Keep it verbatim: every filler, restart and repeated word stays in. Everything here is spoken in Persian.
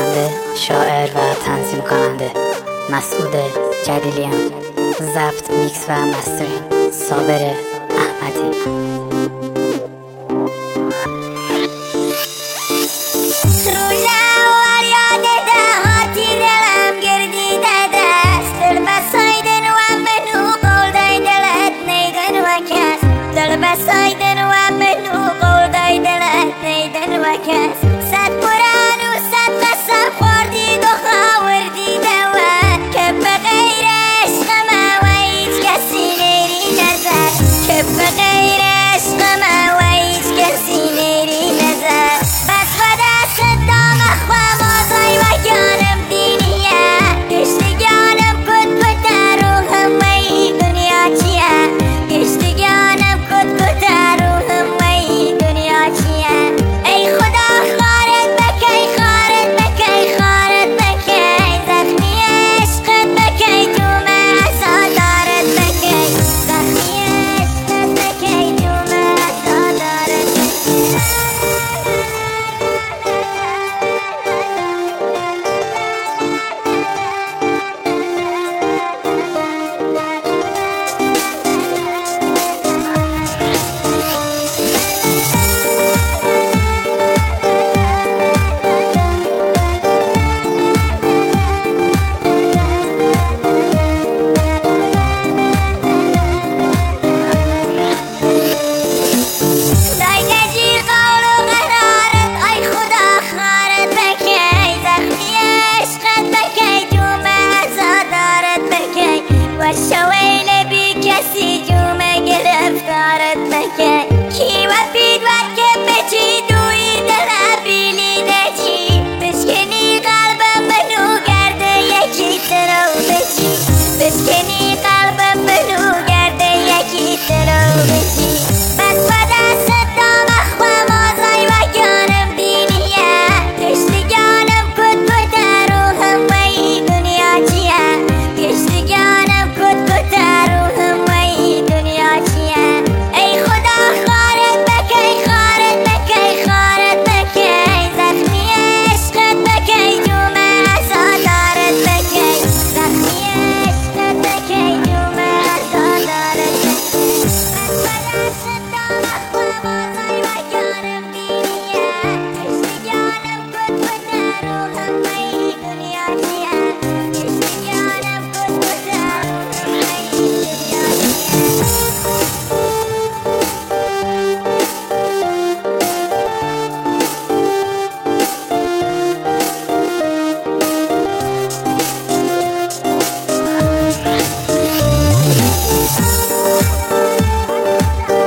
خواننده، شاعر و تنظیم کننده مسعود جلیلیان. ضبط، میکس و مسترینگ صابر احمدی. سایدن و منو قول دلت نیدن و کس صد قرآن و صد قسم خوردید و خاوردید و که بغیر عشق ما و هیچ کسی نیری نظر که بغیر عشق ما و هیچ کسی نیری نظر بس خدا صدام اخوام آزای و جانم دینیه گشت جانم کد کتا روحم و ای دنیا چیه گشت جانم کد کتا روحم و ای دنیا چیه ای خدا خارت بکی خارت بکی خارت بکی زخمی عشقت بکی تو من عزادارت بکی زخمی عشقت بکی تو من عزادارت بکی شویل بی کسی جومه گرفتارت بکی